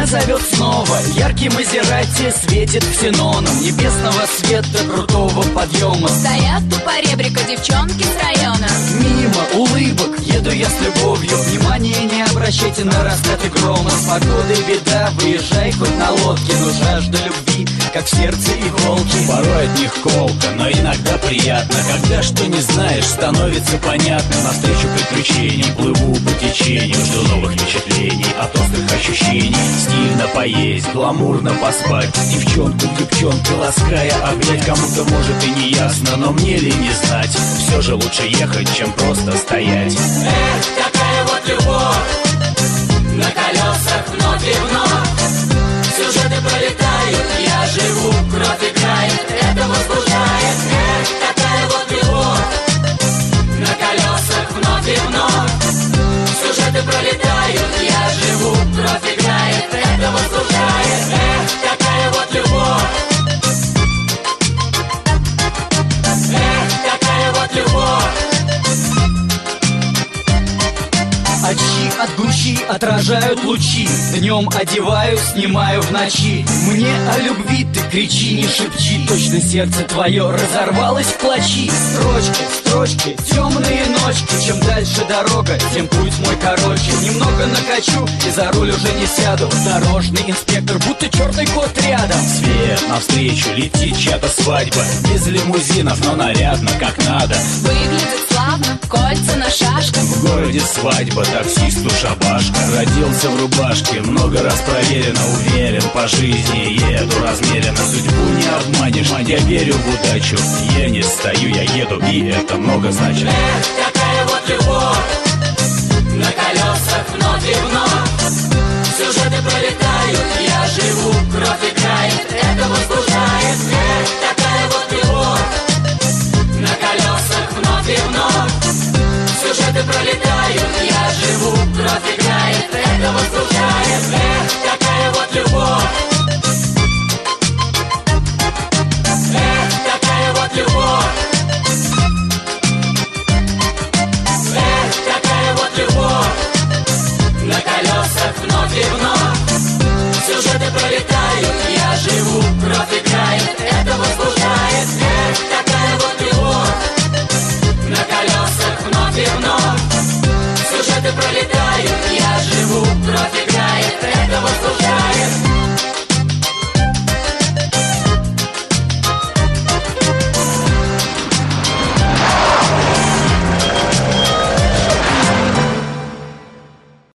зовет снова. Яркий Мазерати светит ксеноном небесного света крутого подъема. Стоят у поребрика девчонки с района. Мимо улыбок еду я с любовью. Внимание не обращайте на раскаты грома. С погодой беда, выезжай хоть на лодке. Но жажда любви, как в сердце иголки. Порой от них колко, но иногда приятно. Когда что не знаешь, становится понятно. Навстречу приключений плыву по течению. Жду новых впечатлений, от острых ощущений. Стильно поесть, гламурно поспать. Девчонку девчонкой лаская обнять. Кому-то может и не ясно, но мне ли не знать. Все же лучше ехать, чем просто стоять. Эх, такая вот любовь, на колесах вновь и вновь. Сюжеты пролетают, я живу, кровь играет, это возбуждает. Эх, такая вот любовь, на колесах вновь и вновь. Сюжеты пролетают, я живу, кровь играет, это возбуждает. Эх, такая вот любовь. Эх, такая вот любовь. Очи от грущи отражают лучи. Днем одеваю, снимаю в ночи. Мне о любви ты кричи, не шепчи. Точно сердце твое разорвалось в клочи. Строчки, строчки, темные ночки. Чем дальше дорога, тем путь мой короче. Немного накачу и за руль уже не сяду. Дорожный инспектор, будто черный кот рядом. Свет навстречу, летит чья-то свадьба. Без лимузинов, но нарядно, как надо. Выглядит славно, кольца на шашках. В городе свадьба, таксисту шабашка. Родился в рубашке, много раз проверено. Уверен, по жизни еду размеренно. Судьбу не обманешь, я верю в удачу. Я не стою, я еду, и это много значит. Эх, такая вот любовь, на колесах вновь и вновь. Сюжеты пролетают, я живу, кровь играет, это возбуждает. Эх, такая вот любовь, на колесах вновь и вновь. Сюжеты пролетают, я живу, кровь играет, это возбуждает. Эх, такая вот любовь. Эх, такая вот любовь. Эх, такая вот любовь, на колесах вновь и вновь. Сюжеты пролетают, я живу, кровь играет, это возбуждает.